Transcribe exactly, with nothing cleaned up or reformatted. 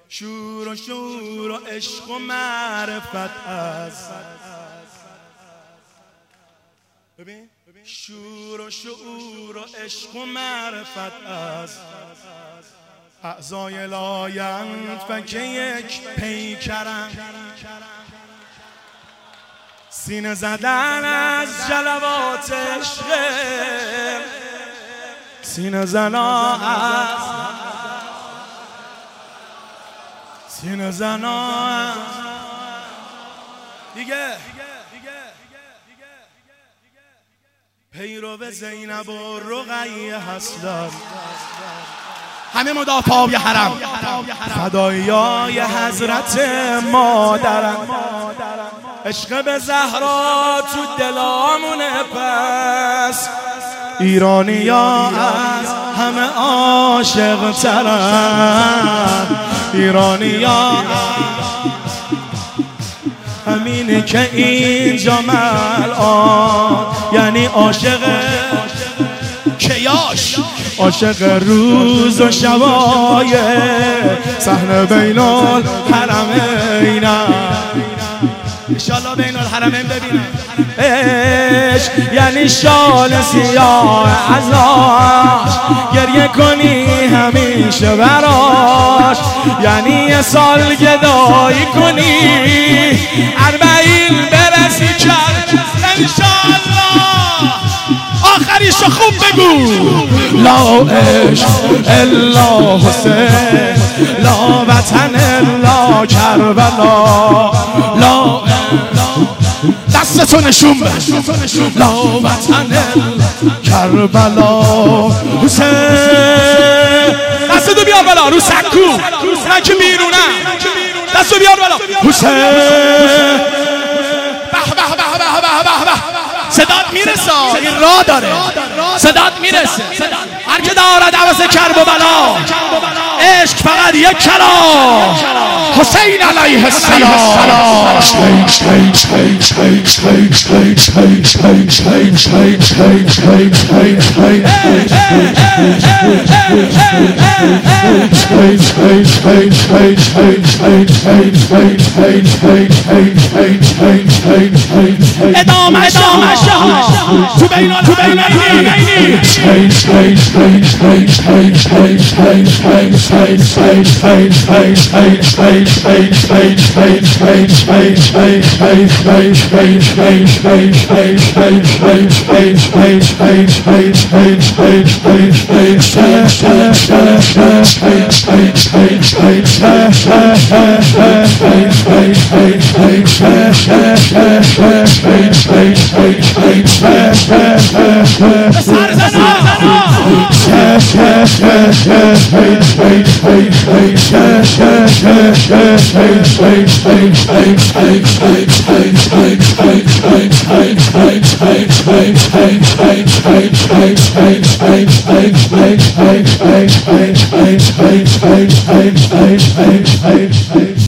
شور و شور و عشق و معرفت است. ببین شور و شعور و عشق و معرفت است. اعضای لاینفک یک پیکرم، سینه زدن از جلوات عشق، سینه زنا از سینه زنا دیگه پیرو زینب و رقیه هستم، همه مدافعای حرم، فدایای حضرت مادرم. عشق به زهرا تو دلامونه، پس ایرانیا از همه عاشق ترن. ایرانیا همینه که اینجا الان، یعنی عاشق کیاش، عاشق روز و شبای صحنه بین الحرمینم. انشالله بین الحرمین ببینم. عشق یعنی شال سیاه ازاش، گریه کنی همیشه براش، یعنی یه سال گدایی کنی اربعین برسی کرد. انشالله آخریشو خوب بگو. لا عشق الا حسین، لا وطن الا کربلا، لا دستتو نشون بده. لا وطن کربلا حسین، دستتو بیار بالا رو سکو، من که بیرونم، دستتو بیار بالا حسین. به به به به به به، صدات میرسه، این راه داره، صدات میرسه. هر که دارد عوض کرب و بلا، عشق فقط یک کلام، حسین علیه السلام. ادامه ادامه تو بین الحرمینی.